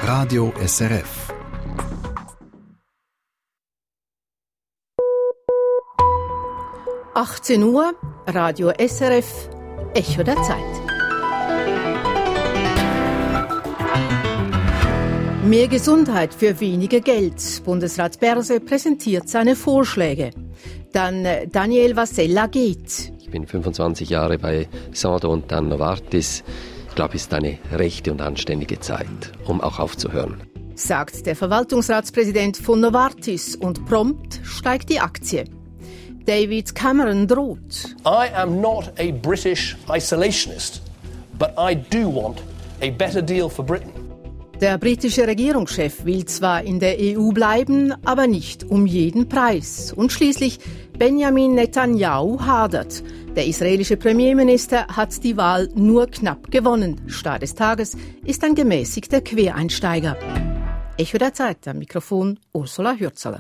Radio SRF. Uhr, Radio SRF, Echo der Zeit. Mehr Gesundheit für weniger Geld. Bundesrat Berse präsentiert seine Vorschläge. Dann Daniel Vasella geht. Ich bin 25 Jahre bei Sandoz und dann Novartis. Ich glaube, es ist eine rechte und anständige Zeit, um auch aufzuhören. Sagt der Verwaltungsratspräsident von Novartis und prompt steigt die Aktie. David Cameron droht. I am not a British isolationist, but I do want a better deal for Britain. Der britische Regierungschef will zwar in der EU bleiben, aber nicht um jeden Preis. Und schließlich Benjamin Netanyahu hadert. Der israelische Premierminister hat die Wahl nur knapp gewonnen. Star des Tages ist ein gemäßigter Quereinsteiger. Echo der Zeit, am Mikrofon Ursula Hürzeler.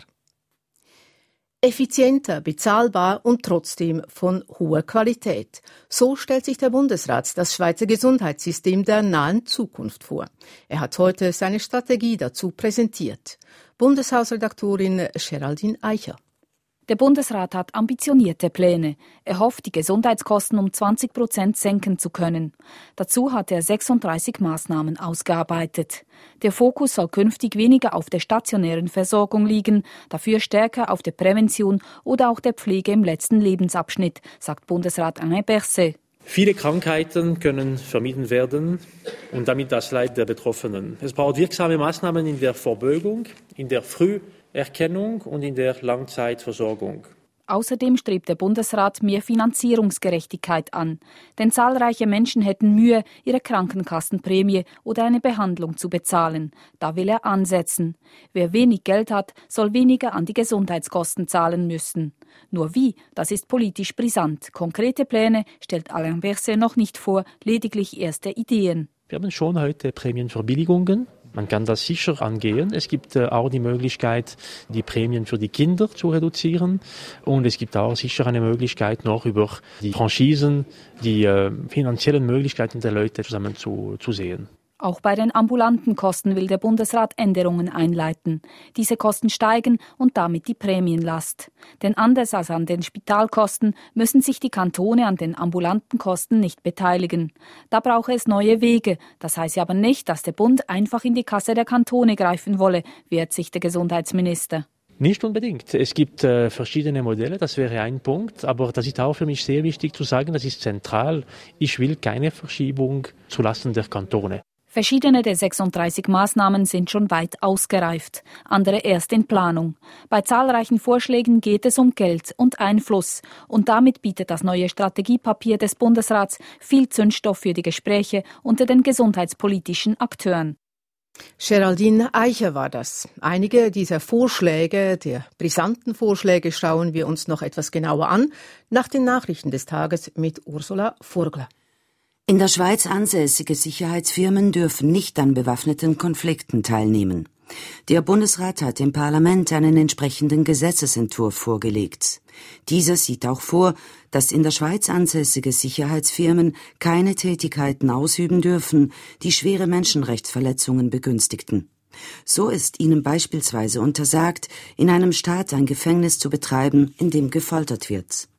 Effizienter, bezahlbar und trotzdem von hoher Qualität. So stellt sich der Bundesrat das Schweizer Gesundheitssystem der nahen Zukunft vor. Er hat heute seine Strategie dazu präsentiert. Bundeshausredaktorin Geraldine Eicher. Der Bundesrat hat ambitionierte Pläne. Er hofft, die Gesundheitskosten um 20% senken zu können. Dazu hat er 36 Maßnahmen ausgearbeitet. Der Fokus soll künftig weniger auf der stationären Versorgung liegen, dafür stärker auf der Prävention oder auch der Pflege im letzten Lebensabschnitt, sagt Bundesrat Alain Berset. Viele Krankheiten können vermieden werden und damit das Leid der Betroffenen. Es braucht wirksame Maßnahmen in der Vorbeugung, in der Früherkennung und in der Langzeitversorgung. Außerdem strebt der Bundesrat mehr Finanzierungsgerechtigkeit an. Denn zahlreiche Menschen hätten Mühe, ihre Krankenkassenprämie oder eine Behandlung zu bezahlen. Da will er ansetzen. Wer wenig Geld hat, soll weniger an die Gesundheitskosten zahlen müssen. Nur wie, das ist politisch brisant. Konkrete Pläne stellt Alain Berset noch nicht vor, lediglich erste Ideen. Wir haben schon heute Prämienverbilligungen. Man kann das sicher angehen. Es gibt auch die Möglichkeit, die Prämien für die Kinder zu reduzieren. Und es gibt auch sicher eine Möglichkeit, noch über die Franchisen, die finanziellen Möglichkeiten der Leute zusammen zu sehen. Auch bei den ambulanten Kosten will der Bundesrat Änderungen einleiten. Diese Kosten steigen und damit die Prämienlast. Denn anders als an den Spitalkosten müssen sich die Kantone an den ambulanten Kosten nicht beteiligen. Da brauche es neue Wege. Das heißt aber nicht, dass der Bund einfach in die Kasse der Kantone greifen wolle, wehrt sich der Gesundheitsminister. Nicht unbedingt. Es gibt verschiedene Modelle, das wäre ein Punkt. Aber das ist auch für mich sehr wichtig zu sagen, das ist zentral. Ich will keine Verschiebung zulasten der Kantone. Verschiedene der 36 Maßnahmen sind schon weit ausgereift, andere erst in Planung. Bei zahlreichen Vorschlägen geht es um Geld und Einfluss. Und damit bietet das neue Strategiepapier des Bundesrats viel Zündstoff für die Gespräche unter den gesundheitspolitischen Akteuren. Geraldine Eicher war das. Einige dieser Vorschläge, der brisanten Vorschläge, schauen wir uns noch etwas genauer an, nach den Nachrichten des Tages mit Ursula Vogler. In der Schweiz ansässige Sicherheitsfirmen dürfen nicht an bewaffneten Konflikten teilnehmen. Der Bundesrat hat dem Parlament einen entsprechenden Gesetzesentwurf vorgelegt. Dieser sieht auch vor, dass in der Schweiz ansässige Sicherheitsfirmen keine Tätigkeiten ausüben dürfen, die schwere Menschenrechtsverletzungen begünstigten. So ist ihnen beispielsweise untersagt, in einem Staat ein Gefängnis zu betreiben, in dem gefoltert wird.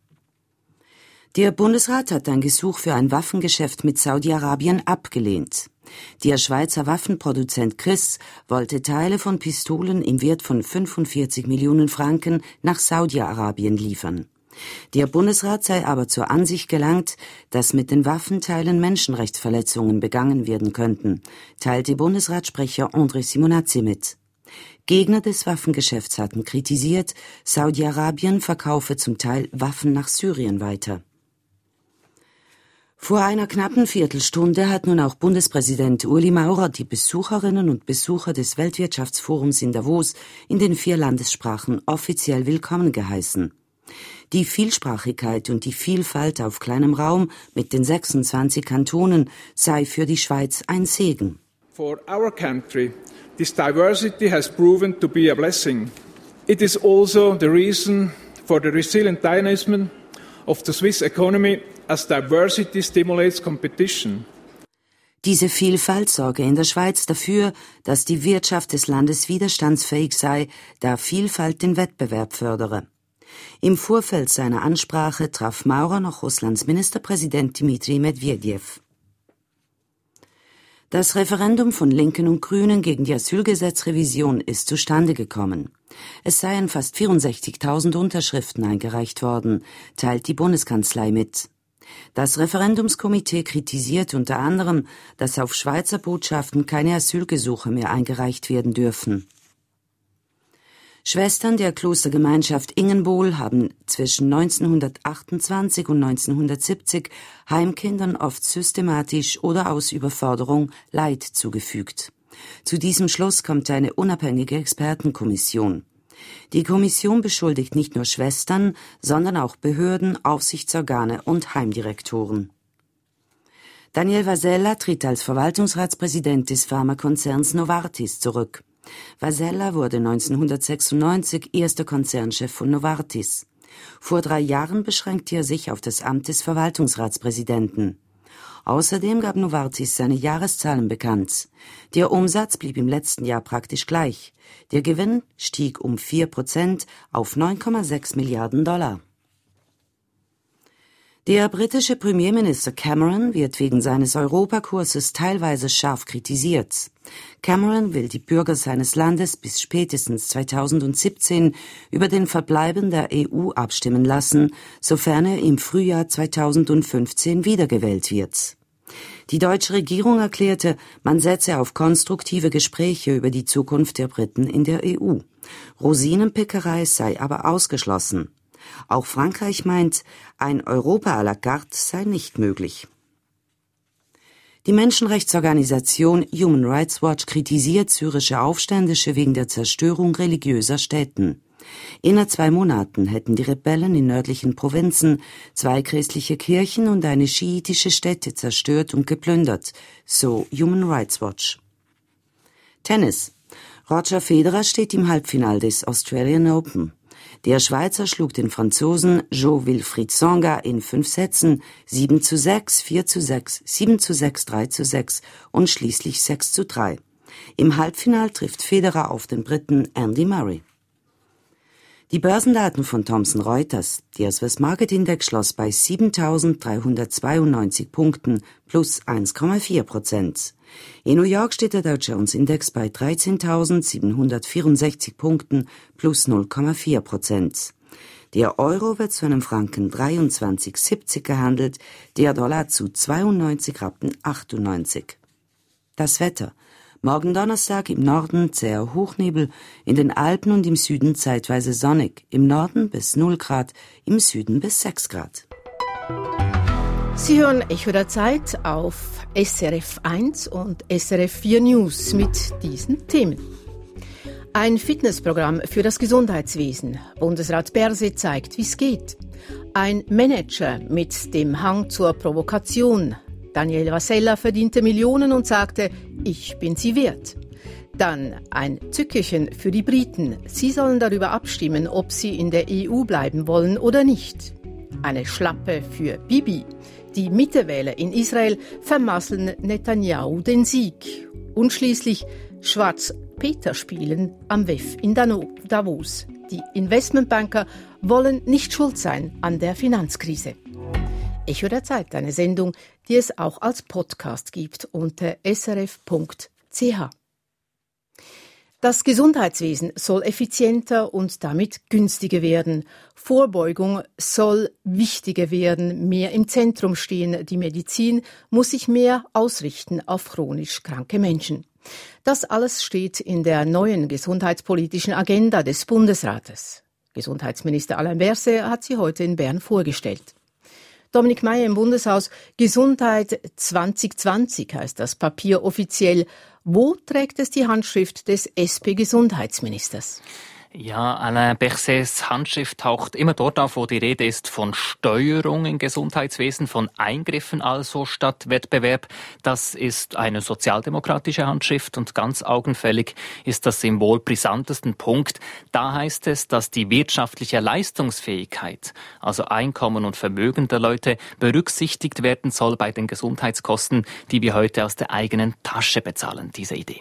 Der Bundesrat hat ein Gesuch für ein Waffengeschäft mit Saudi-Arabien abgelehnt. Der Schweizer Waffenproduzent Chris wollte Teile von Pistolen im Wert von 45 Millionen Franken nach Saudi-Arabien liefern. Der Bundesrat sei aber zur Ansicht gelangt, dass mit den Waffenteilen Menschenrechtsverletzungen begangen werden könnten, teilte Bundesratssprecher André Simonazzi mit. Gegner des Waffengeschäfts hatten kritisiert, Saudi-Arabien verkaufe zum Teil Waffen nach Syrien weiter. Vor einer knappen Viertelstunde hat nun auch Bundespräsident Ueli Maurer die Besucherinnen und Besucher des Weltwirtschaftsforums in Davos in den 4 Landessprachen offiziell willkommen geheißen. Die Vielsprachigkeit und die Vielfalt auf kleinem Raum mit den 26 Kantonen sei für die Schweiz ein Segen. For our country, this diversity has proven to be a blessing. It is also the reason for the resilient dynamism of the Swiss economy as diversity stimulates competition. Diese Vielfalt sorge in der Schweiz dafür, dass die Wirtschaft des Landes widerstandsfähig sei, da Vielfalt den Wettbewerb fördere. Im Vorfeld seiner Ansprache traf Maurer noch Russlands Ministerpräsident Dmitri Medvedev. Das Referendum von Linken und Grünen gegen die Asylgesetzrevision ist zustande gekommen. Es seien fast 64.000 Unterschriften eingereicht worden, teilt die Bundeskanzlei mit. Das Referendumskomitee kritisiert unter anderem, dass auf Schweizer Botschaften keine Asylgesuche mehr eingereicht werden dürfen. Schwestern der Klostergemeinschaft Ingenbohl haben zwischen 1928 und 1970 Heimkindern oft systematisch oder aus Überforderung Leid zugefügt. Zu diesem Schluss kommt eine unabhängige Expertenkommission. Die Kommission beschuldigt nicht nur Schwestern, sondern auch Behörden, Aufsichtsorgane und Heimdirektoren. Daniel Vasella tritt als Verwaltungsratspräsident des Pharmakonzerns Novartis zurück. Vasella wurde 1996 erster Konzernchef von Novartis. Vor 3 Jahren beschränkte er sich auf das Amt des Verwaltungsratspräsidenten. Außerdem gab Novartis seine Jahreszahlen bekannt. Der Umsatz blieb im letzten Jahr praktisch gleich. Der Gewinn stieg um 4% auf 9,6 Milliarden $. Der britische Premierminister Cameron wird wegen seines Europakurses teilweise scharf kritisiert. Cameron will die Bürger seines Landes bis spätestens 2017 über den Verbleiben der EU abstimmen lassen, sofern er im Frühjahr 2015 wiedergewählt wird. Die deutsche Regierung erklärte, man setze auf konstruktive Gespräche über die Zukunft der Briten in der EU. Rosinenpickerei sei aber ausgeschlossen. Auch Frankreich meint, ein Europa à la carte sei nicht möglich. Die Menschenrechtsorganisation Human Rights Watch kritisiert syrische Aufständische wegen der Zerstörung religiöser Stätten. Innerhalb 2 Monaten hätten die Rebellen in nördlichen Provinzen 2 christliche Kirchen und eine schiitische Stätte zerstört und geplündert, so Human Rights Watch. Tennis. Roger Federer steht im Halbfinale des Australian Open. Der Schweizer schlug den Franzosen Jo-Wilfried Tsonga in 5 Sätzen 7:6, 4:6, 7:6, 3:6 und schließlich 6:3. Im Halbfinale trifft Federer auf den Briten Andy Murray. Die Börsendaten von Thomson Reuters. Der Swiss Market Index schloss bei 7.392 Punkten plus 1,4%. In New York steht der Dow Jones Index bei 13.764 Punkten plus 0,4%. Der Euro wird zu einem Franken 23,70 gehandelt, der Dollar zu 92,98 Rappen. Das Wetter. Morgen Donnerstag im Norden zäher Hochnebel, in den Alpen und im Süden zeitweise sonnig, im Norden bis 0 Grad, im Süden bis 6 Grad. Sie hören Echo der Zeit auf SRF 1 und SRF 4 News mit diesen Themen. Ein Fitnessprogramm für das Gesundheitswesen. Bundesrat Berse zeigt, wie es geht. Ein Manager mit dem Hang zur Provokation. Daniel Vasella verdiente Millionen und sagte, ich bin sie wert. Dann ein Zückerchen für die Briten. Sie sollen darüber abstimmen, ob sie in der EU bleiben wollen oder nicht. Eine Schlappe für Bibi. Die Mittewähler in Israel vermasseln Netanyahu den Sieg. Und schließlich Schwarz-Peter spielen am WEF in Davos. Die Investmentbanker wollen nicht schuld sein an der Finanzkrise. Echo der Zeit, eine Sendung, die es auch als Podcast gibt unter srf.ch. Das Gesundheitswesen soll effizienter und damit günstiger werden. Vorbeugung soll wichtiger werden, mehr im Zentrum stehen. Die Medizin muss sich mehr ausrichten auf chronisch kranke Menschen. Das alles steht in der neuen gesundheitspolitischen Agenda des Bundesrates. Gesundheitsminister Alain Berset hat sie heute in Bern vorgestellt. Dominik Meier im Bundeshaus. Gesundheit 2020 heißt das Papier offiziell. Wo trägt es die Handschrift des SP-Gesundheitsministers? Ja, Alain Bersets Handschrift taucht immer dort auf, wo die Rede ist von Steuerung im Gesundheitswesen, von Eingriffen also statt Wettbewerb. Das ist eine sozialdemokratische Handschrift und ganz augenfällig ist das im wohl brisantesten Punkt. Da heißt es, dass die wirtschaftliche Leistungsfähigkeit, also Einkommen und Vermögen der Leute, berücksichtigt werden soll bei den Gesundheitskosten, die wir heute aus der eigenen Tasche bezahlen, diese Idee.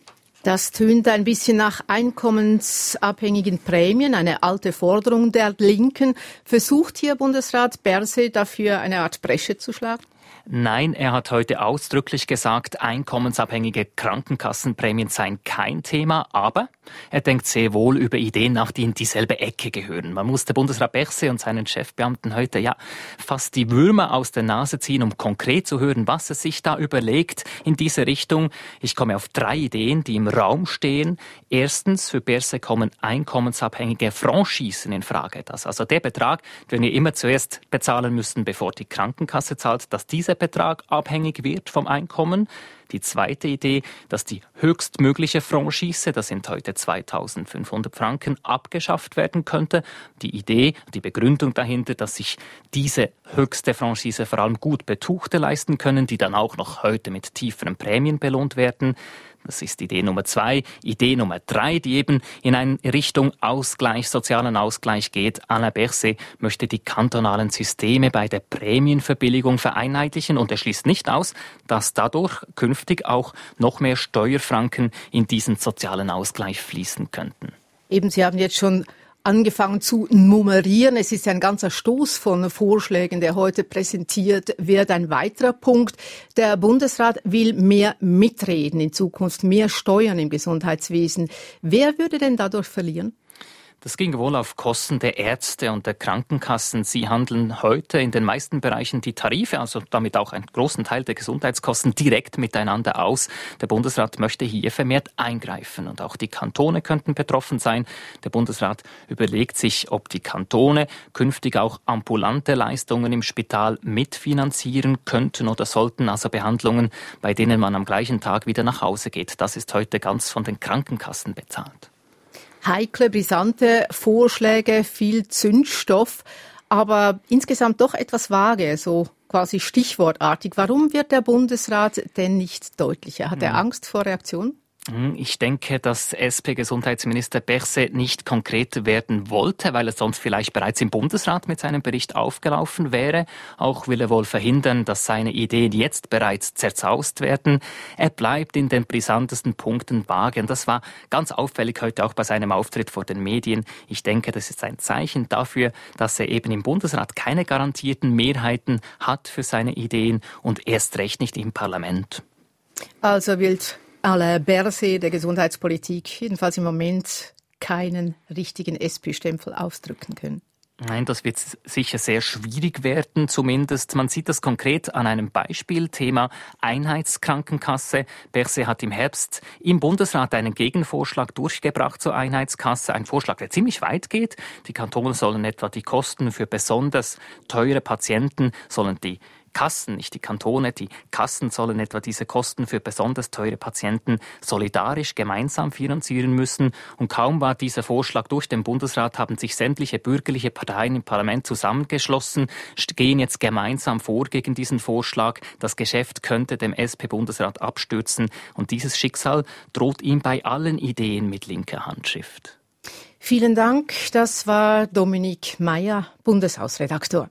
Das tönt ein bisschen nach einkommensabhängigen Prämien, eine alte Forderung der Linken. Versucht hier Bundesrat Berset dafür eine Art Bresche zu schlagen? Nein, er hat heute ausdrücklich gesagt, einkommensabhängige Krankenkassenprämien seien kein Thema, aber er denkt sehr wohl über Ideen nach, die in dieselbe Ecke gehören. Man muss der Bundesrat Berset und seinen Chefbeamten heute fast die Würmer aus der Nase ziehen, um konkret zu hören, was er sich da überlegt in diese Richtung. Ich komme auf 3 Ideen, die im Raum stehen. Erstens, für Berset kommen einkommensabhängige Franchisen in Frage. Das also der Betrag, den wir immer zuerst bezahlen müssen, bevor die Krankenkasse zahlt, dass dieser Betrag abhängig wird vom Einkommen. Die zweite Idee, dass die höchstmögliche Franchise, das sind heute 2.500 Franken, abgeschafft werden könnte. Die Idee, die Begründung dahinter, dass sich diese höchste Franchise vor allem gut Betuchte leisten können, die dann auch noch heute mit tieferen Prämien belohnt werden. Das ist Idee Nummer 2. Idee Nummer 3, die eben in eine Richtung Ausgleich, sozialen Ausgleich geht. Alain Berset möchte die kantonalen Systeme bei der Prämienverbilligung vereinheitlichen und er schließt nicht aus, dass dadurch künftig auch noch mehr Steuerfranken in diesen sozialen Ausgleich fließen könnten. Eben, Sie haben jetzt schon angefangen zu nummerieren. Es ist ein ganzer Stoß von Vorschlägen, der heute präsentiert wird. Ein weiterer Punkt. Der Bundesrat will mehr mitreden in Zukunft, mehr Steuern im Gesundheitswesen. Wer würde denn dadurch verlieren? Das ging wohl auf Kosten der Ärzte und der Krankenkassen. Sie handeln heute in den meisten Bereichen die Tarife, also damit auch einen großen Teil der Gesundheitskosten, direkt miteinander aus. Der Bundesrat möchte hier vermehrt eingreifen und auch die Kantone könnten betroffen sein. Der Bundesrat überlegt sich, ob die Kantone künftig auch ambulante Leistungen im Spital mitfinanzieren könnten oder sollten, also Behandlungen, bei denen man am gleichen Tag wieder nach Hause geht. Das ist heute ganz von den Krankenkassen bezahlt. Heikle, brisante Vorschläge, viel Zündstoff, aber insgesamt doch etwas vage, so quasi stichwortartig. Warum wird der Bundesrat denn nicht deutlicher? Hat er Angst vor Reaktionen? Ich denke, dass SP-Gesundheitsminister Berset nicht konkret werden wollte, weil er sonst vielleicht bereits im Bundesrat mit seinem Bericht aufgelaufen wäre. Auch will er wohl verhindern, dass seine Ideen jetzt bereits zerzaust werden. Er bleibt in den brisantesten Punkten vage. Und das war ganz auffällig heute auch bei seinem Auftritt vor den Medien. Ich denke, das ist ein Zeichen dafür, dass er eben im Bundesrat keine garantierten Mehrheiten hat für seine Ideen und erst recht nicht im Parlament. Also will Alain Berset der Gesundheitspolitik jedenfalls im Moment keinen richtigen SP-Stempel ausdrücken können. Nein, das wird sicher sehr schwierig werden, zumindest. Man sieht das konkret an einem Beispiel, Thema Einheitskrankenkasse. Berset hat im Herbst im Bundesrat einen Gegenvorschlag durchgebracht zur Einheitskasse. Ein Vorschlag, der ziemlich weit geht. Die Kantone sollen etwa die Kosten für besonders teure Patienten, sollen die Kassen, nicht die Kantone, die Kassen sollen etwa diese Kosten für besonders teure Patienten solidarisch gemeinsam finanzieren müssen. Und kaum war dieser Vorschlag durch den Bundesrat, haben sich sämtliche bürgerliche Parteien im Parlament zusammengeschlossen, gehen jetzt gemeinsam vor gegen diesen Vorschlag. Das Geschäft könnte dem SP-Bundesrat abstürzen. Und dieses Schicksal droht ihm bei allen Ideen mit linker Handschrift. Vielen Dank. Das war Dominik Meyer, Bundeshausredaktor.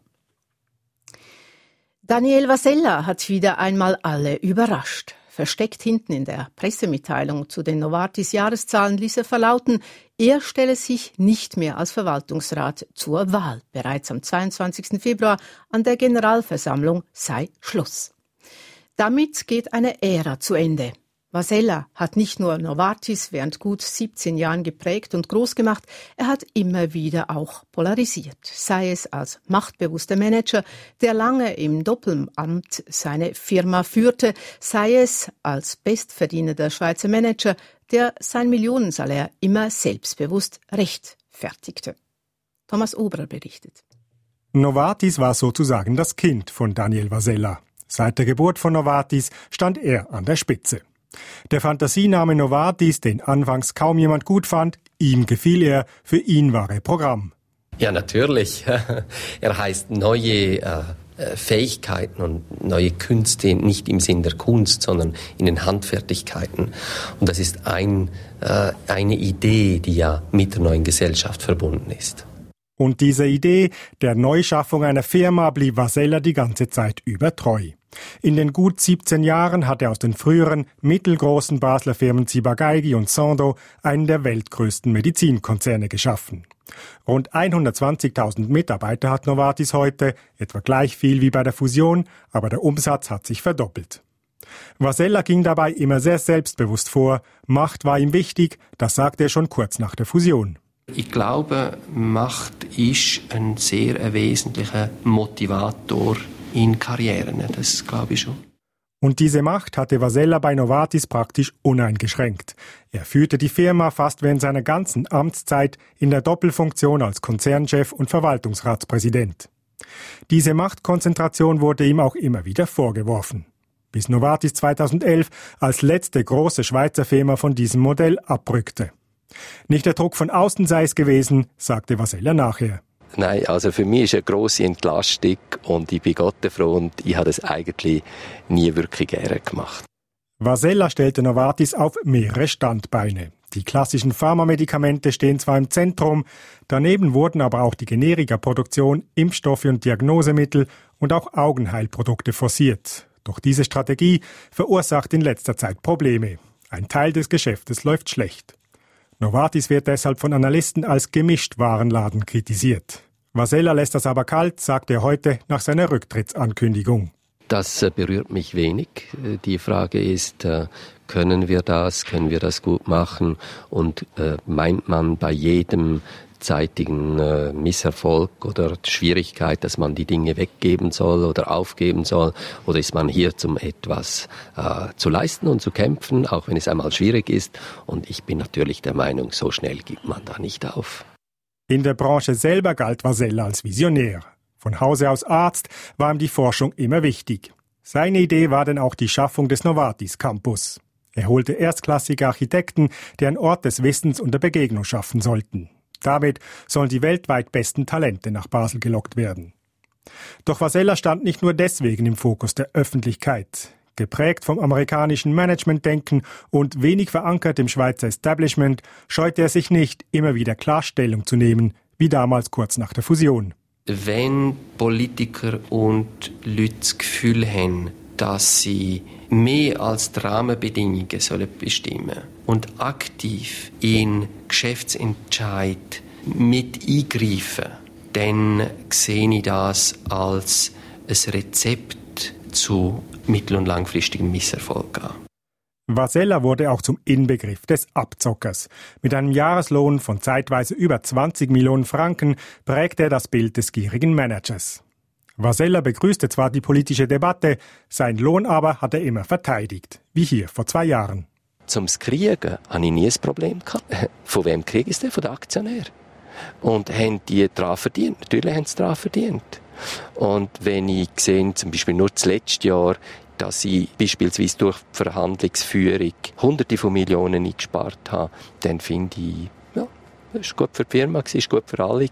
Daniel Vasella hat wieder einmal alle überrascht. Versteckt hinten in der Pressemitteilung zu den Novartis-Jahreszahlen ließ er verlauten, er stelle sich nicht mehr als Verwaltungsrat zur Wahl. Bereits am 22. Februar an der Generalversammlung sei Schluss. Damit geht eine Ära zu Ende. Vasella hat nicht nur Novartis während gut 17 Jahren geprägt und groß gemacht, er hat immer wieder auch polarisiert. Sei es als machtbewusster Manager, der lange im Doppelamt seine Firma führte, sei es als bestverdienender Schweizer Manager, der sein Millionensalär immer selbstbewusst rechtfertigte. Thomas Oberer berichtet. Novartis war sozusagen das Kind von Daniel Vasella. Seit der Geburt von Novartis stand er an der Spitze. Der Fantasiename Novartis, den anfangs kaum jemand gut fand, ihm gefiel er, für ihn war er Programm. Ja, natürlich. Er heißt neue Fähigkeiten und neue Künste, nicht im Sinn der Kunst, sondern in den Handfertigkeiten. Und das ist eine Idee, die ja mit der neuen Gesellschaft verbunden ist. Und diese Idee der Neuschaffung einer Firma blieb Vasella die ganze Zeit über treu. In den gut 17 Jahren hat er aus den früheren, mittelgroßen Basler Firmen Ciba-Geigy und Sandoz einen der weltgrößten Medizinkonzerne geschaffen. Rund 120.000 Mitarbeiter hat Novartis heute, etwa gleich viel wie bei der Fusion, aber der Umsatz hat sich verdoppelt. Vasella ging dabei immer sehr selbstbewusst vor. Macht war ihm wichtig, das sagte er schon kurz nach der Fusion. Ich glaube, Macht ist ein sehr wesentlicher Motivator in Karrieren, das glaube ich schon. Und diese Macht hatte Vasella bei Novartis praktisch uneingeschränkt. Er führte die Firma fast während seiner ganzen Amtszeit in der Doppelfunktion als Konzernchef und Verwaltungsratspräsident. Diese Machtkonzentration wurde ihm auch immer wieder vorgeworfen. Bis Novartis 2011 als letzte große Schweizer Firma von diesem Modell abrückte. Nicht der Druck von außen sei es gewesen, sagte Vasella nachher. Nein, also für mich ist eine grosse Entlastung und ich bin Gott froh und ich habe das eigentlich nie wirklich gerne gemacht. Vasella stellte Novartis auf mehrere Standbeine. Die klassischen Pharmamedikamente stehen zwar im Zentrum, daneben wurden aber auch die Generikaproduktion, Impfstoffe und Diagnosemittel und auch Augenheilprodukte forciert. Doch diese Strategie verursacht in letzter Zeit Probleme. Ein Teil des Geschäftes läuft schlecht. Novartis wird deshalb von Analysten als Gemischtwarenladen kritisiert. Vasella lässt das aber kalt, sagt er heute nach seiner Rücktrittsankündigung. Das berührt mich wenig. Die Frage ist, können wir das gut machen? Und meint man bei jedem zeitigen Misserfolg oder Schwierigkeit, dass man die Dinge weggeben soll oder aufgeben soll? Oder ist man hier, um etwas zu leisten und zu kämpfen, auch wenn es einmal schwierig ist? Und ich bin natürlich der Meinung, so schnell gibt man da nicht auf. In der Branche selber galt Vasella als Visionär. Von Hause aus Arzt war ihm die Forschung immer wichtig. Seine Idee war dann auch die Schaffung des Novartis Campus. Er holte erstklassige Architekten, die einen Ort des Wissens und der Begegnung schaffen sollten. Damit sollen die weltweit besten Talente nach Basel gelockt werden. Doch Vasella stand nicht nur deswegen im Fokus der Öffentlichkeit. Geprägt vom amerikanischen Managementdenken und wenig verankert im Schweizer Establishment, scheute er sich nicht, immer wieder klar Stellung zu nehmen, wie damals kurz nach der Fusion. Wenn Politiker und Leute das Gefühl haben, dass sie mehr als die Rahmenbedingungen bestimmen sollen und aktiv in Geschäftsentscheid mit eingreifen, dann sehe ich das als ein Rezept zu mittel- und langfristigem Misserfolg an. Vasella wurde auch zum Inbegriff des Abzockers. Mit einem Jahreslohn von zeitweise über 20 Millionen Franken prägte er das Bild des gierigen Managers. Vasella begrüßte zwar die politische Debatte, seinen Lohn aber hat er immer verteidigt, wie hier vor 2 Jahren. Zum Kriegen hatte ich nie ein Problem gehabt. Von wem kriege ich es denn? Von den Aktionären. Und haben die daran verdient? Natürlich haben sie daran verdient. Und wenn ich sehe, zum Beispiel nur das letzte Jahr, dass ich beispielsweise durch die Verhandlungsführung Hunderte von Millionen eingespart habe, dann finde ich, ja, das war gut für die Firma, das war gut für alle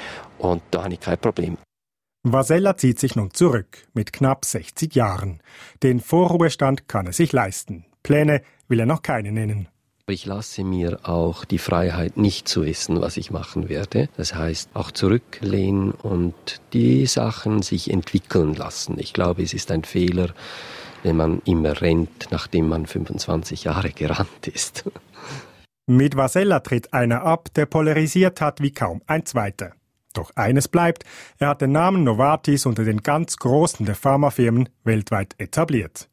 und da habe ich kein Problem. Vasella zieht sich nun zurück, mit knapp 60 Jahren. Den Vorruhestand kann er sich leisten. Pläne will er noch keine nennen. Ich lasse mir auch die Freiheit, nicht zu wissen, was ich machen werde. Das heißt, auch zurücklehnen und die Sachen sich entwickeln lassen. Ich glaube, es ist ein Fehler, wenn man immer rennt, nachdem man 25 Jahre gerannt ist. Mit Vasella tritt einer ab, der polarisiert hat wie kaum ein zweiter. Doch eines bleibt, er hat den Namen Novartis unter den ganz Großen der Pharmafirmen weltweit etabliert.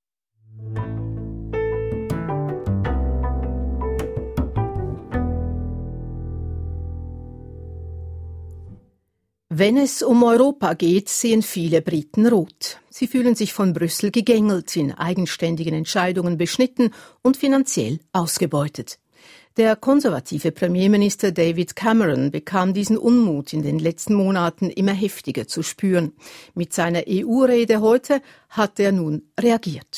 Wenn es um Europa geht, sehen viele Briten rot. Sie fühlen sich von Brüssel gegängelt, in eigenständigen Entscheidungen beschnitten und finanziell ausgebeutet. Der konservative Premierminister David Cameron bekam diesen Unmut in den letzten Monaten immer heftiger zu spüren. Mit seiner EU-Rede heute hat er nun reagiert.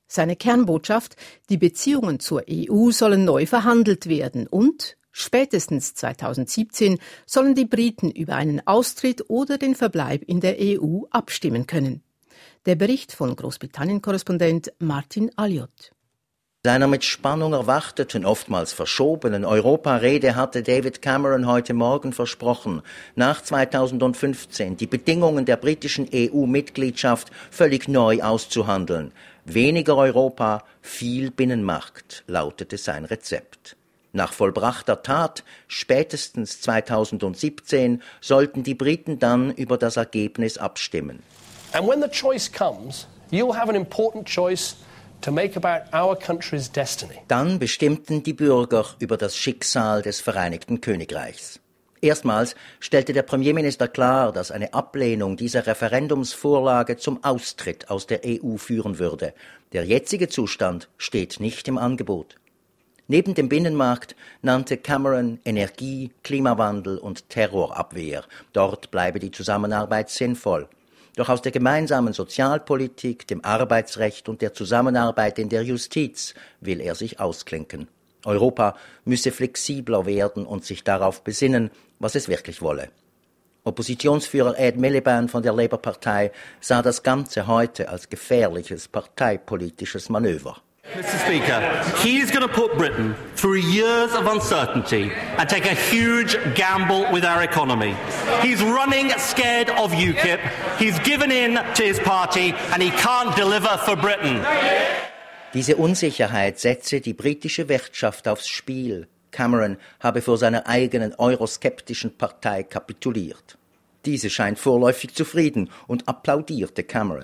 Seine Kernbotschaft: Die Beziehungen zur EU sollen neu verhandelt werden und spätestens 2017 sollen die Briten über einen Austritt oder den Verbleib in der EU abstimmen können. Der Bericht von Großbritannien-Korrespondent Martin Alliot. Seiner mit Spannung erwarteten, oftmals verschobenen Europarede hatte David Cameron heute Morgen versprochen, nach 2015 die Bedingungen der britischen EU-Mitgliedschaft völlig neu auszuhandeln. Weniger Europa, viel Binnenmarkt, lautete sein Rezept. Nach vollbrachter Tat, spätestens 2017, sollten die Briten dann über das Ergebnis abstimmen. And when the choice comes, you'll have an important choice to make about our country's destiny. Dann bestimmten die Bürger über das Schicksal des Vereinigten Königreichs. Erstmals stellte der Premierminister klar, dass eine Ablehnung dieser Referendumsvorlage zum Austritt aus der EU führen würde. Der jetzige Zustand steht nicht im Angebot. Neben dem Binnenmarkt nannte Cameron Energie, Klimawandel und Terrorabwehr. Dort bleibe die Zusammenarbeit sinnvoll. Doch aus der gemeinsamen Sozialpolitik, dem Arbeitsrecht und der Zusammenarbeit in der Justiz will er sich ausklinken. Europa müsse flexibler werden und sich darauf besinnen, was es wirklich wolle. Oppositionsführer Ed Miliband von der Labour-Partei sah das Ganze heute als gefährliches parteipolitisches Manöver. Mr. Speaker, he's going to put Britain through years of uncertainty and take a huge gamble with our economy. He's running scared of UKIP, he's given in to his party and he can't deliver for Britain. Diese Unsicherheit setze die britische Wirtschaft aufs Spiel. Cameron habe vor seiner eigenen euroskeptischen Partei kapituliert. Diese scheint vorläufig zufrieden und applaudierte Cameron.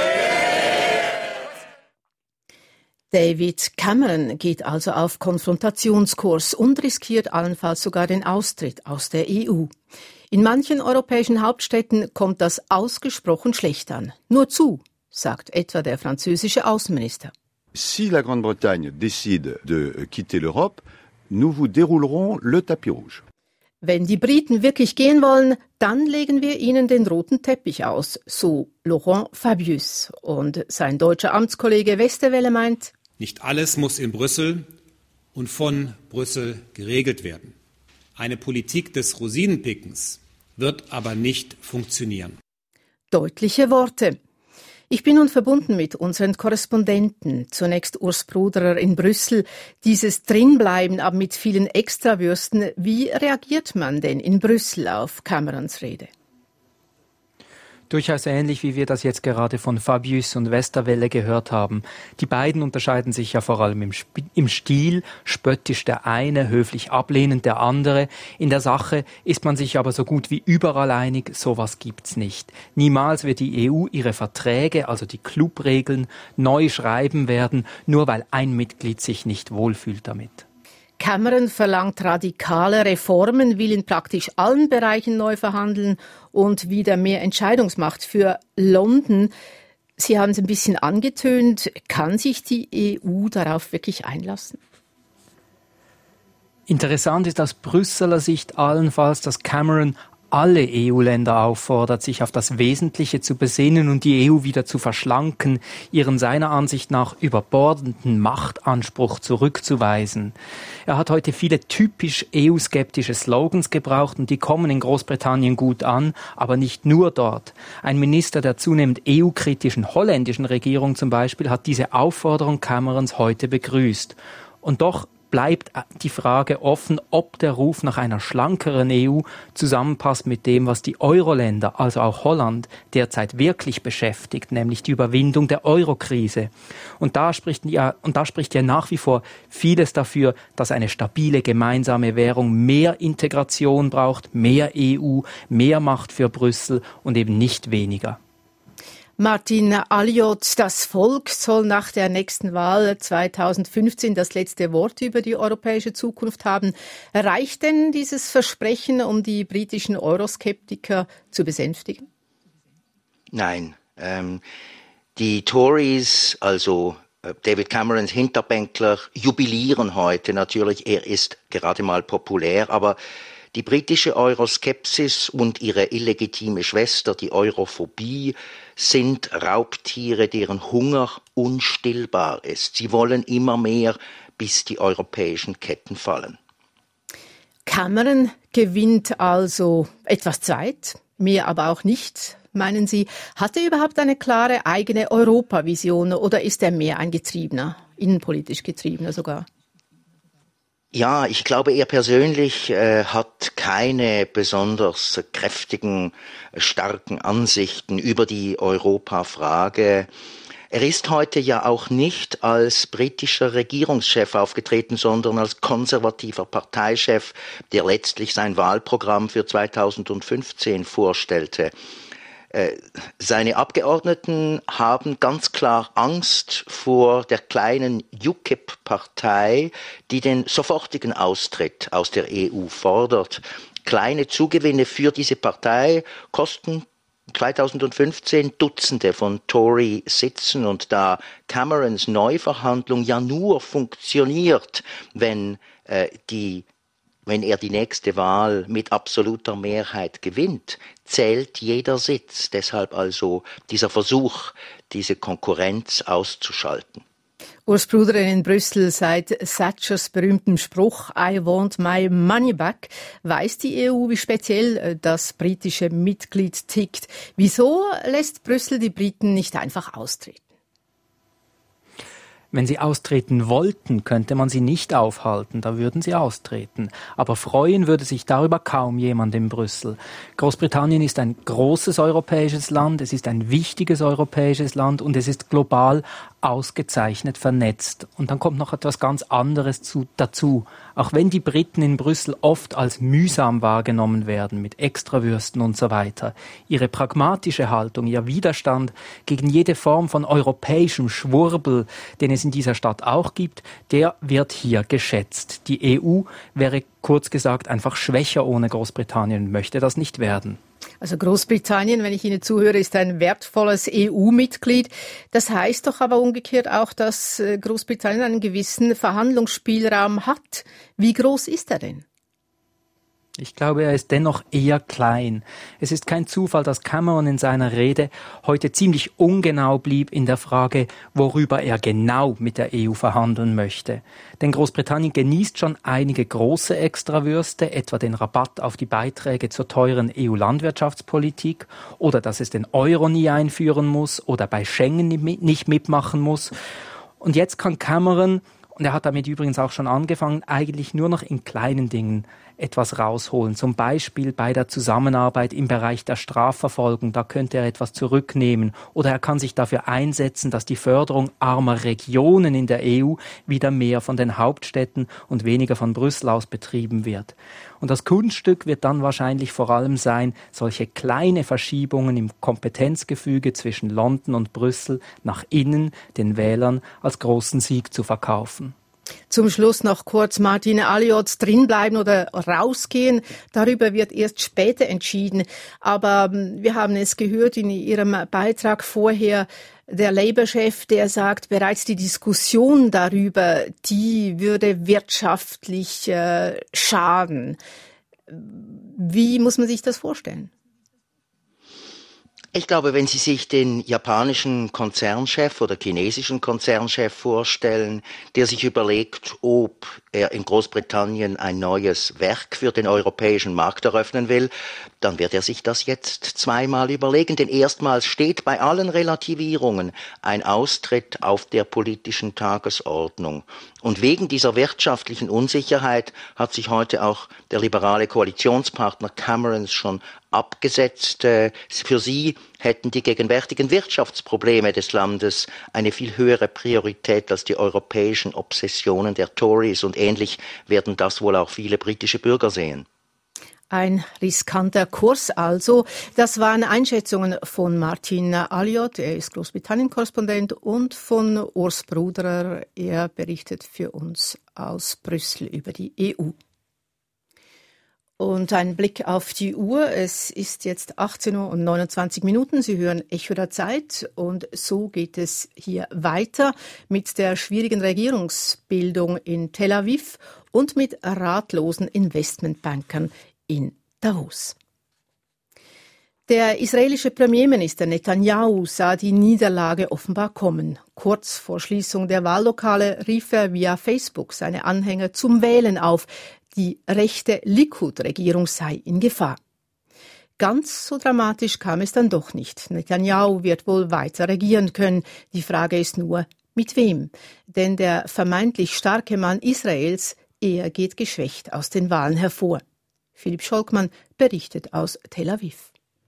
David Cameron geht also auf Konfrontationskurs und riskiert allenfalls sogar den Austritt aus der EU. In manchen europäischen Hauptstädten kommt das ausgesprochen schlecht an. Nur zu, sagt etwa der französische Außenminister. Si la Grande-Bretagne décide de quitter l'Europe, nous vous déroulerons le tapis rouge. Wenn die Briten wirklich gehen wollen, dann legen wir ihnen den roten Teppich aus, so Laurent Fabius. Und sein deutscher Amtskollege Westerwelle meint: Nicht alles muss in Brüssel und von Brüssel geregelt werden. Eine Politik des Rosinenpickens wird aber nicht funktionieren. Deutliche Worte. Ich bin nun verbunden mit unseren Korrespondenten. Zunächst Urs Bruderer in Brüssel. Dieses Drinbleiben, aber mit vielen Extrawürsten. Wie reagiert man denn in Brüssel auf Camerons Rede? Durchaus ähnlich, wie wir das jetzt gerade von Fabius und Westerwelle gehört haben. Die beiden unterscheiden sich ja vor allem im Stil. Spöttisch der eine, höflich ablehnend der andere. In der Sache ist man sich aber so gut wie überall einig, sowas gibt's nicht. Niemals wird die EU ihre Verträge, also die Clubregeln, neu schreiben werden, nur weil ein Mitglied sich nicht wohlfühlt damit. Cameron verlangt radikale Reformen, will in praktisch allen Bereichen neu verhandeln und wieder mehr Entscheidungsmacht für London. Sie haben es ein bisschen angetönt. Kann sich die EU darauf wirklich einlassen? Interessant ist aus Brüsseler Sicht allenfalls, dass Cameron alle EU-Länder auffordert, sich auf das Wesentliche zu besinnen und die EU wieder zu verschlanken, ihren seiner Ansicht nach überbordenden Machtanspruch zurückzuweisen. Er hat heute viele typisch EU-skeptische Slogans gebraucht und die kommen in Großbritannien gut an, aber nicht nur dort. Ein Minister der zunehmend EU-kritischen holländischen Regierung zum Beispiel hat diese Aufforderung Camerons heute begrüßt. Und doch bleibt die Frage offen, ob der Ruf nach einer schlankeren EU zusammenpasst mit dem, was die Euro-Länder, also auch Holland, derzeit wirklich beschäftigt, nämlich die Überwindung der Euro-Krise. Und da spricht ja nach wie vor vieles dafür, dass eine stabile gemeinsame Währung mehr Integration braucht, mehr EU, mehr Macht für Brüssel und eben nicht weniger. Martin Alliot, das Volk soll nach der nächsten Wahl 2015 das letzte Wort über die europäische Zukunft haben. Reicht denn dieses Versprechen, um die britischen Euroskeptiker zu besänftigen? Nein. Die Tories, also David Camerons Hinterbänkler, jubilieren heute natürlich. Er ist gerade mal populär, aber Die britische Euroskepsis und ihre illegitime Schwester, die Europhobie, sind Raubtiere, deren Hunger unstillbar ist. Sie wollen immer mehr, bis die europäischen Ketten fallen. Cameron gewinnt also etwas Zeit, mehr aber auch nicht, meinen Sie. Hat er überhaupt eine klare eigene Europavision oder ist er mehr ein Getriebener, innenpolitisch Getriebener sogar? Ja, ich glaube, er persönlich hat keine besonders kräftigen, starken Ansichten über die Europafrage. Er ist heute ja auch nicht als britischer Regierungschef aufgetreten, sondern als konservativer Parteichef, der letztlich sein Wahlprogramm für 2015 vorstellte. Seine Abgeordneten haben ganz klar Angst vor der kleinen UKIP-Partei, die den sofortigen Austritt aus der EU fordert. Kleine Zugewinne für diese Partei kosten 2015 Dutzende von Tory-Sitzen, und da Camerons Neuverhandlung ja nur funktioniert, wenn er die nächste Wahl mit absoluter Mehrheit gewinnt, zählt jeder Sitz. Deshalb also dieser Versuch, diese Konkurrenz auszuschalten. Urs Bruderer in Brüssel, seit Thatchers berühmtem Spruch I want my money back weiß die EU, wie speziell das britische Mitglied tickt. Wieso lässt Brüssel die Briten nicht einfach austreten? Wenn sie austreten wollten, könnte man sie nicht aufhalten, da würden sie austreten. Aber freuen würde sich darüber kaum jemand in Brüssel. Großbritannien ist ein großes europäisches Land, es ist ein wichtiges europäisches Land und es ist global ausgezeichnet vernetzt. Und dann kommt noch etwas ganz anderes dazu. Auch wenn die Briten in Brüssel oft als mühsam wahrgenommen werden, mit Extrawürsten und so weiter, ihre pragmatische Haltung, ihr Widerstand gegen jede Form von europäischem Schwurbel, den es in dieser Stadt auch gibt, der wird hier geschätzt. Die EU wäre kurz gesagt einfach schwächer ohne Großbritannien, möchte das nicht werden. Also Großbritannien, wenn ich Ihnen zuhöre, ist ein wertvolles EU-Mitglied. Das heißt doch aber umgekehrt auch, dass Großbritannien einen gewissen Verhandlungsspielraum hat. Wie groß ist er denn? Ich glaube, er ist dennoch eher klein. Es ist kein Zufall, dass Cameron in seiner Rede heute ziemlich ungenau blieb in der Frage, worüber er genau mit der EU verhandeln möchte. Denn Großbritannien genießt schon einige große Extrawürste, etwa den Rabatt auf die Beiträge zur teuren EU-Landwirtschaftspolitik oder dass es den Euro nie einführen muss oder bei Schengen nicht mitmachen muss. Und jetzt kann Cameron, und er hat damit übrigens auch schon angefangen, eigentlich nur noch in kleinen Dingen etwas rausholen. Zum Beispiel bei der Zusammenarbeit im Bereich der Strafverfolgung, da könnte er etwas zurücknehmen. Oder er kann sich dafür einsetzen, dass die Förderung armer Regionen in der EU wieder mehr von den Hauptstädten und weniger von Brüssel aus betrieben wird. Und das Kunststück wird dann wahrscheinlich vor allem sein, solche kleine Verschiebungen im Kompetenzgefüge zwischen London und Brüssel nach innen den Wählern als großen Sieg zu verkaufen. Zum Schluss noch kurz, Martine Alliot, drinbleiben oder rausgehen, darüber wird erst später entschieden. Aber wir haben es gehört in Ihrem Beitrag vorher, der Labour-Chef, der sagt, bereits die Diskussion darüber, die würde wirtschaftlich schaden. Wie muss man sich das vorstellen? Ich glaube, wenn Sie sich den japanischen Konzernchef oder chinesischen Konzernchef vorstellen, der sich überlegt, ob er in Großbritannien ein neues Werk für den europäischen Markt eröffnen will, dann wird er sich das jetzt zweimal überlegen. Denn erstmals steht bei allen Relativierungen ein Austritt auf der politischen Tagesordnung. Und wegen dieser wirtschaftlichen Unsicherheit hat sich heute auch der liberale Koalitionspartner Camerons schon abgesetzt. Für sie hätten die gegenwärtigen Wirtschaftsprobleme des Landes eine viel höhere Priorität als die europäischen Obsessionen der Tories. Und ähnlich werden das wohl auch viele britische Bürger sehen. Ein riskanter Kurs also. Das waren Einschätzungen von Martin Alliot, er ist Großbritannien-Korrespondent, und von Urs Bruderer, er berichtet für uns aus Brüssel über die EU. Und ein Blick auf die Uhr. Es ist jetzt 18:29 Uhr. Sie hören Echo der Zeit. Und so geht es hier weiter mit der schwierigen Regierungsbildung in Tel Aviv und mit ratlosen Investmentbankern in Davos. Der israelische Premierminister Netanyahu sah die Niederlage offenbar kommen. Kurz vor Schließung der Wahllokale rief er via Facebook seine Anhänger zum Wählen auf. Die rechte Likud-Regierung sei in Gefahr. Ganz so dramatisch kam es dann doch nicht. Netanyahu wird wohl weiter regieren können. Die Frage ist nur, mit wem? Denn der vermeintlich starke Mann Israels, er geht geschwächt aus den Wahlen hervor. Philipp Scholkmann berichtet aus Tel Aviv.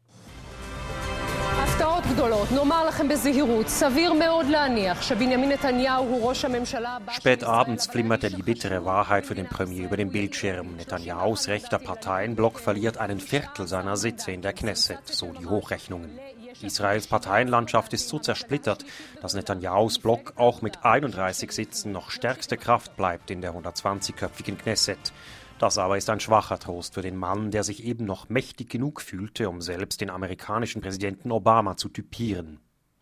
Spät abends flimmerte die bittere Wahrheit für den Premier über den Bildschirm. Netanyahus rechter Parteienblock verliert 1/4 seiner Sitze in der Knesset, so die Hochrechnungen. Israels Parteienlandschaft ist so zersplittert, dass Netanyahus Block auch mit 31 Sitzen noch stärkste Kraft bleibt in der 120-köpfigen Knesset. Das aber ist ein schwacher Trost für den Mann, der sich eben noch mächtig genug fühlte, um selbst den amerikanischen Präsidenten Obama zu typieren.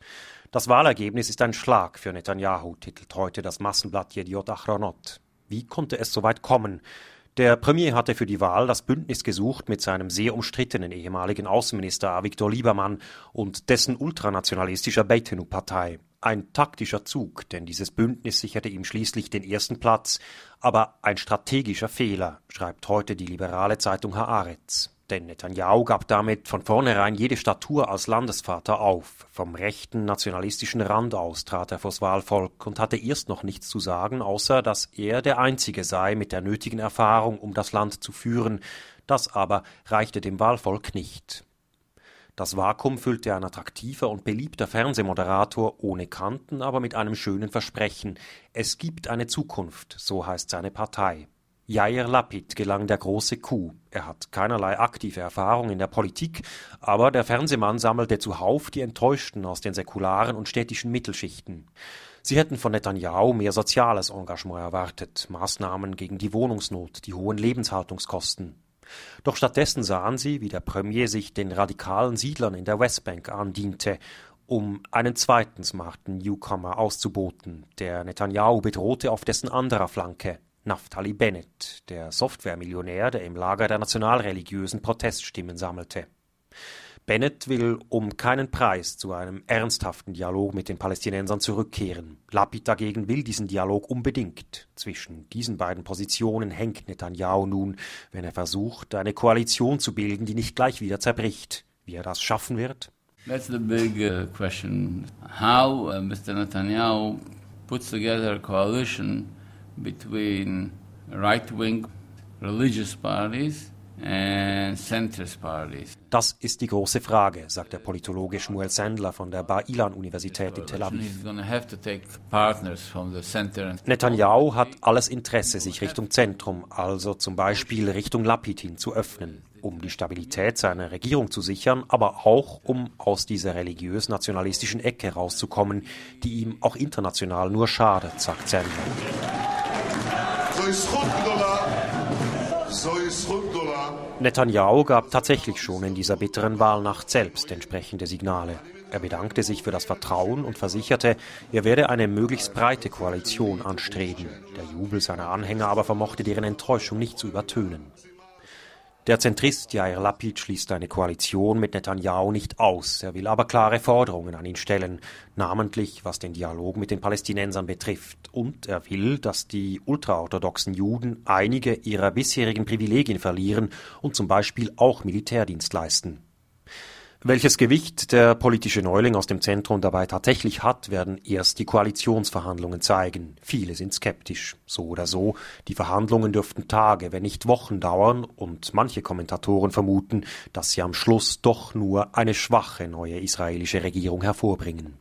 Das Wahlergebnis ist ein Schlag für Netanyahu, titelt heute das Massenblatt Yediot Achronot. Wie konnte es so weit kommen? Der Premier hatte für die Wahl das Bündnis gesucht mit seinem sehr umstrittenen ehemaligen Außenminister Avigdor Lieberman und dessen ultranationalistischer Beitenu-Partei. Ein taktischer Zug, denn dieses Bündnis sicherte ihm schließlich den ersten Platz. Aber ein strategischer Fehler, schreibt heute die liberale Zeitung Haaretz. Denn Netanyahu gab damit von vornherein jede Statur als Landesvater auf. Vom rechten nationalistischen Rand aus trat er vors Wahlvolk und hatte erst noch nichts zu sagen, außer dass er der Einzige sei mit der nötigen Erfahrung, um das Land zu führen. Das aber reichte dem Wahlvolk nicht. Das Vakuum füllte ein attraktiver und beliebter Fernsehmoderator ohne Kanten, aber mit einem schönen Versprechen. Es gibt eine Zukunft, so heißt seine Partei. Yair Lapid gelang der große Coup. Er hat keinerlei aktive Erfahrung in der Politik, aber der Fernsehmann sammelte zuhauf die Enttäuschten aus den säkularen und städtischen Mittelschichten. Sie hätten von Netanyahu mehr soziales Engagement erwartet, Maßnahmen gegen die Wohnungsnot, die hohen Lebenshaltungskosten. Doch stattdessen sahen sie, wie der Premier sich den radikalen Siedlern in der Westbank andiente, um einen zweiten smarten Newcomer auszuboten. Der Netanyahu bedrohte auf dessen anderer Flanke Naftali Bennett, der Softwaremillionär, der im Lager der nationalreligiösen Proteststimmen sammelte. Bennett will um keinen Preis zu einem ernsthaften Dialog mit den Palästinensern zurückkehren. Lapid dagegen will diesen Dialog unbedingt. Zwischen diesen beiden Positionen hängt Netanyahu nun, wenn er versucht, eine Koalition zu bilden, die nicht gleich wieder zerbricht. Wie er das schaffen wird? That's the big question. How Mr. Netanyahu puts together a coalition between right-wing religious parties and centrist parties. Das ist die große Frage, sagt der Politologe Shmuel Sandler von der Bar-Ilan-Universität in Tel Aviv. Netanyahu hat alles Interesse, sich Richtung Zentrum, also zum Beispiel Richtung Lapid hin zu öffnen, um die Stabilität seiner Regierung zu sichern, aber auch um aus dieser religiös-nationalistischen Ecke rauszukommen, die ihm auch international nur schadet, sagt Sandler. Netanyahu gab tatsächlich schon in dieser bitteren Wahlnacht selbst entsprechende Signale. Er bedankte sich für das Vertrauen und versicherte, er werde eine möglichst breite Koalition anstreben. Der Jubel seiner Anhänger aber vermochte deren Enttäuschung nicht zu übertönen. Der Zentrist Yair Lapid schließt eine Koalition mit Netanyahu nicht aus. Er will aber klare Forderungen an ihn stellen, namentlich was den Dialog mit den Palästinensern betrifft. Und er will, dass die ultraorthodoxen Juden einige ihrer bisherigen Privilegien verlieren und zum Beispiel auch Militärdienst leisten. Welches Gewicht der politische Neuling aus dem Zentrum dabei tatsächlich hat, werden erst die Koalitionsverhandlungen zeigen. Viele sind skeptisch. So oder so, die Verhandlungen dürften Tage, wenn nicht Wochen dauern und manche Kommentatoren vermuten, dass sie am Schluss doch nur eine schwache neue israelische Regierung hervorbringen.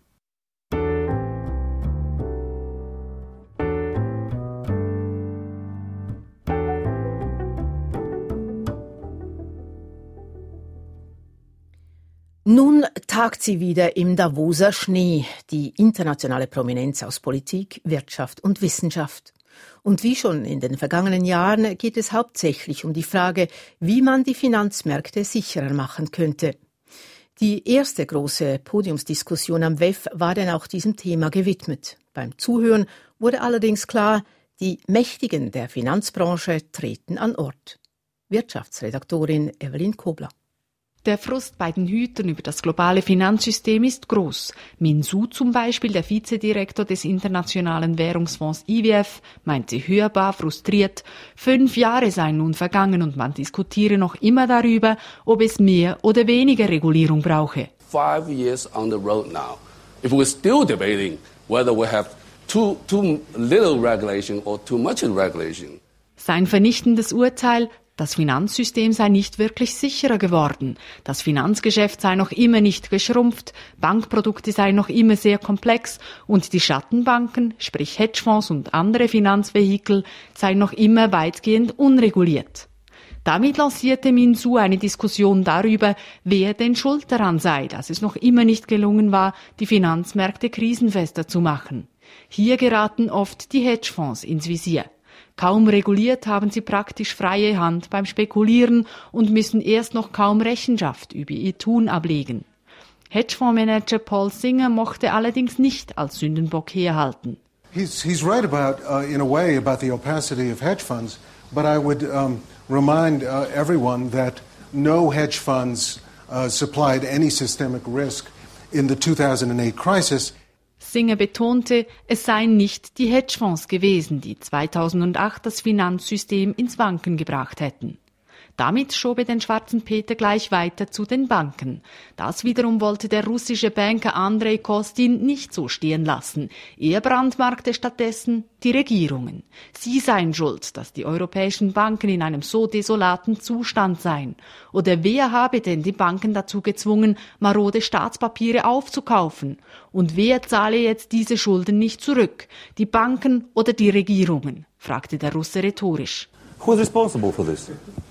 Nun tagt sie wieder im Davoser Schnee, die internationale Prominenz aus Politik, Wirtschaft und Wissenschaft. Und wie schon in den vergangenen Jahren geht es hauptsächlich um die Frage, wie man die Finanzmärkte sicherer machen könnte. Die erste große Podiumsdiskussion am WEF war denn auch diesem Thema gewidmet. Beim Zuhören wurde allerdings klar, die Mächtigen der Finanzbranche treten an Ort. Wirtschaftsredaktorin Evelyn Kobler. Der Frust bei den Hütern über das globale Finanzsystem ist groß. Min Su zum Beispiel, der Vizedirektor des Internationalen Währungsfonds IWF, meinte hörbar frustriert, 5 Jahre seien nun vergangen und man diskutiere noch immer darüber, ob es mehr oder weniger Regulierung brauche. 5 years on the road now. If we're still debating whether we have too little regulation or too much regulation. Sein vernichtendes Urteil: Das Finanzsystem sei nicht wirklich sicherer geworden. Das Finanzgeschäft sei noch immer nicht geschrumpft, Bankprodukte seien noch immer sehr komplex und die Schattenbanken, sprich Hedgefonds und andere Finanzvehikel, seien noch immer weitgehend unreguliert. Damit lancierte Min Su eine Diskussion darüber, wer denn schuld daran sei, dass es noch immer nicht gelungen war, die Finanzmärkte krisenfester zu machen. Hier geraten oft die Hedgefonds ins Visier. Kaum reguliert haben sie praktisch freie Hand beim Spekulieren und müssen erst noch kaum Rechenschaft über ihr Tun ablegen. Hedgefondsmanager Paul Singer mochte allerdings nicht als Sündenbock herhalten. He's right about, in a way, about the opacity of hedge funds, but I would remind everyone that no hedge funds supplied any systemic risk in the 2008 crisis. Singer betonte, es seien nicht die Hedgefonds gewesen, die 2008 das Finanzsystem ins Wanken gebracht hätten. Damit schob er den schwarzen Peter gleich weiter zu den Banken. Das wiederum wollte der russische Banker Andrei Kostin nicht so stehen lassen. Er brandmarkte stattdessen die Regierungen. Sie seien schuld, dass die europäischen Banken in einem so desolaten Zustand seien. Oder wer habe denn die Banken dazu gezwungen, marode Staatspapiere aufzukaufen? Und wer zahle jetzt diese Schulden nicht zurück? Die Banken oder die Regierungen? Fragte der Russe rhetorisch. Who is responsible for this?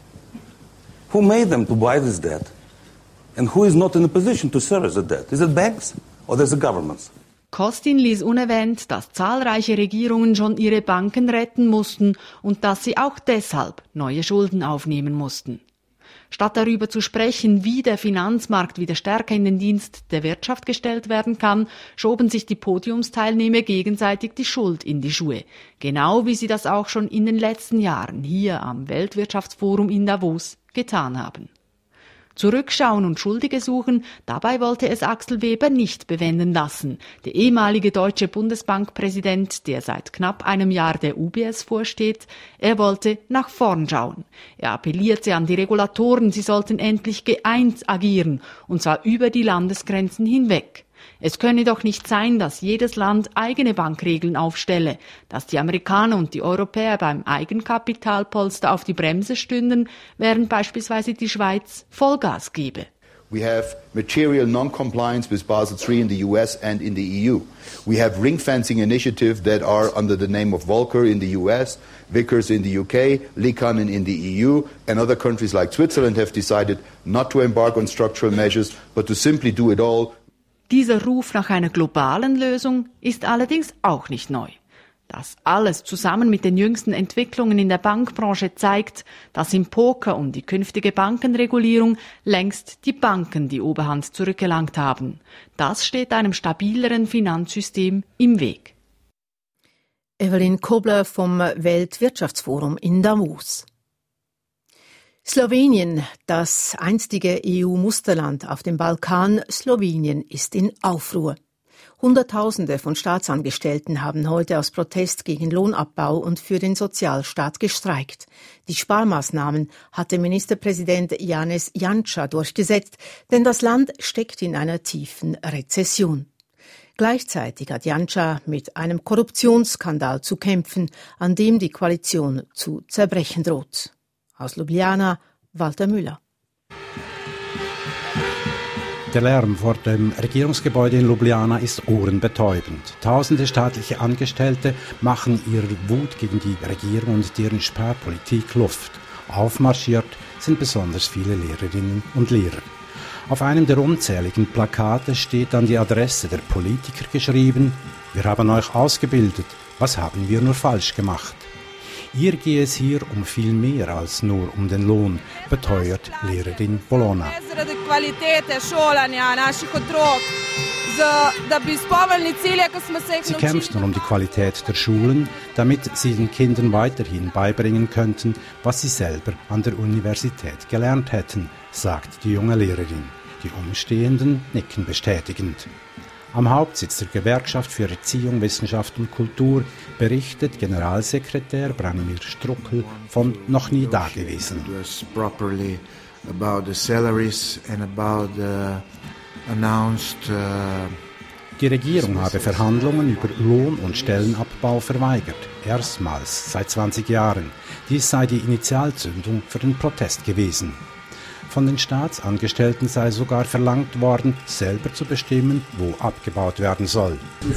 Who made them to buy this debt? And who is not in a position to service the debt? Is it banks or is it governments? Kostin ließ unerwähnt, dass zahlreiche Regierungen schon ihre Banken retten mussten und dass sie auch deshalb neue Schulden aufnehmen mussten. Statt darüber zu sprechen, wie der Finanzmarkt wieder stärker in den Dienst der Wirtschaft gestellt werden kann, schoben sich die Podiumsteilnehmer gegenseitig die Schuld in die Schuhe. Genau wie sie das auch schon in den letzten Jahren hier am Weltwirtschaftsforum in Davos getan haben. Zurückschauen und Schuldige suchen, dabei wollte es Axel Weber nicht bewenden lassen. Der ehemalige deutsche Bundesbankpräsident, der seit knapp einem Jahr der UBS vorsteht, er wollte nach vorn schauen. Er appellierte an die Regulatoren, sie sollten endlich geeint agieren, und zwar über die Landesgrenzen hinweg. Es könne doch nicht sein, dass jedes Land eigene Bankregeln aufstelle, dass die Amerikaner und die Europäer beim Eigenkapitalpolster auf die Bremse stünden, während beispielsweise die Schweiz Vollgas gebe. We have material non-compliance with Basel III in the US and in the EU. We have ring-fencing initiatives that are under the name of Volcker in the US, Vickers in the UK, Liikanen in the EU, and other countries like Switzerland have decided not to embark on structural measures, but to simply do it all. Dieser Ruf nach einer globalen Lösung ist allerdings auch nicht neu. Das alles zusammen mit den jüngsten Entwicklungen in der Bankbranche zeigt, dass im Poker um die künftige Bankenregulierung längst die Banken die Oberhand zurückgelangt haben. Das steht einem stabileren Finanzsystem im Weg. Evelyn Kobler vom Weltwirtschaftsforum in Davos. Slowenien, das einstige EU-Musterland auf dem Balkan, Slowenien ist in Aufruhr. Hunderttausende von Staatsangestellten haben heute aus Protest gegen Lohnabbau und für den Sozialstaat gestreikt. Die Sparmaßnahmen hatte Ministerpräsident Janez Janša durchgesetzt, denn das Land steckt in einer tiefen Rezession. Gleichzeitig hat Janša mit einem Korruptionsskandal zu kämpfen, an dem die Koalition zu zerbrechen droht. Aus Ljubljana, Walter Müller. Der Lärm vor dem Regierungsgebäude in Ljubljana ist ohrenbetäubend. Tausende staatliche Angestellte machen ihrer Wut gegen die Regierung und deren Sparpolitik Luft. Aufmarschiert sind besonders viele Lehrerinnen und Lehrer. Auf einem der unzähligen Plakate steht an die Adresse der Politiker geschrieben: Wir haben euch ausgebildet, was haben wir nur falsch gemacht? Ihr gehe es hier um viel mehr als nur um den Lohn, beteuert Lehrerin Polona. Sie kämpften um die Qualität der Schulen, damit sie den Kindern weiterhin beibringen könnten, was sie selber an der Universität gelernt hätten, sagt die junge Lehrerin. Die Umstehenden nicken bestätigend. Am Hauptsitz der Gewerkschaft für Erziehung, Wissenschaft und Kultur berichtet Generalsekretär Branimir Struckel von noch nie dagewesen. Die Regierung habe Verhandlungen über Lohn- und Stellenabbau verweigert, erstmals seit 20 Jahren. Dies sei die Initialzündung für den Protest gewesen. Von den Staatsangestellten sei sogar verlangt worden, selber zu bestimmen, wo abgebaut werden soll.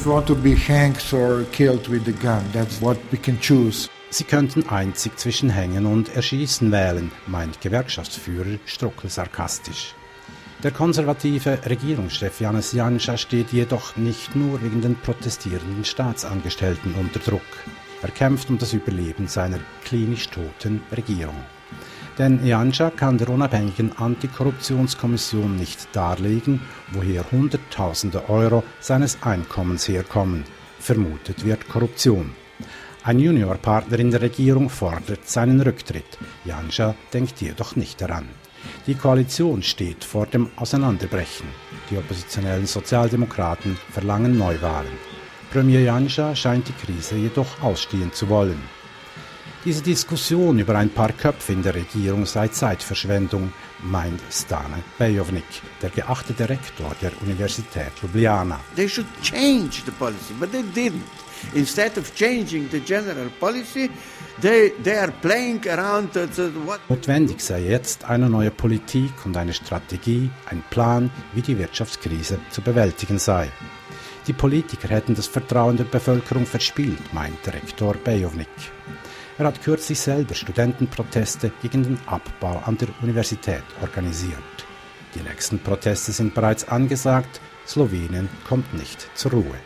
Sie könnten einzig zwischen Hängen und Erschießen wählen, meint Gewerkschaftsführer Struckel sarkastisch. Der konservative Regierungschef Janez Janša steht jedoch nicht nur wegen den protestierenden Staatsangestellten unter Druck. Er kämpft um das Überleben seiner klinisch toten Regierung. Denn Janša kann der unabhängigen Antikorruptionskommission nicht darlegen, woher Hunderttausende Euro seines Einkommens herkommen. Vermutet wird Korruption. Ein Juniorpartner in der Regierung fordert seinen Rücktritt. Janša denkt jedoch nicht daran. Die Koalition steht vor dem Auseinanderbrechen. Die oppositionellen Sozialdemokraten verlangen Neuwahlen. Premier Janša scheint die Krise jedoch ausstehen zu wollen. Diese Diskussion über ein paar Köpfe in der Regierung sei Zeitverschwendung, meint Stane Bejovnik, der geachtete Rektor der Universität Ljubljana. They should change the policy, but they didn't. Instead of changing the general policy, they are playing around what. Notwendig sei jetzt eine neue Politik und eine Strategie, ein Plan, wie die Wirtschaftskrise zu bewältigen sei. Die Politiker hätten das Vertrauen der Bevölkerung verspielt, meint Rektor Bejovnik. Er hat kürzlich selber Studentenproteste gegen den Abbau an der Universität organisiert. Die nächsten Proteste sind bereits angesagt. Slowenien kommt nicht zur Ruhe.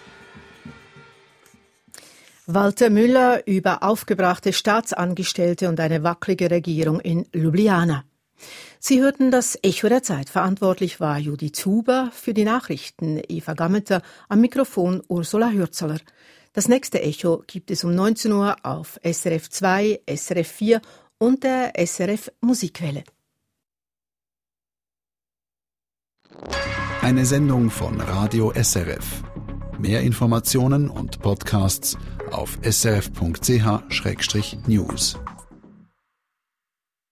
Walter Müller über aufgebrachte Staatsangestellte und eine wackelige Regierung in Ljubljana. Sie hörten das Echo der Zeit. Verantwortlich war Judith Huber, für die Nachrichten Eva Gammeter, am Mikrofon Ursula Hürzeler. Das nächste Echo gibt es um 19 Uhr auf SRF 2, SRF 4 und der SRF Musikwelle. Eine Sendung von Radio SRF. Mehr Informationen und Podcasts auf srf.ch/news.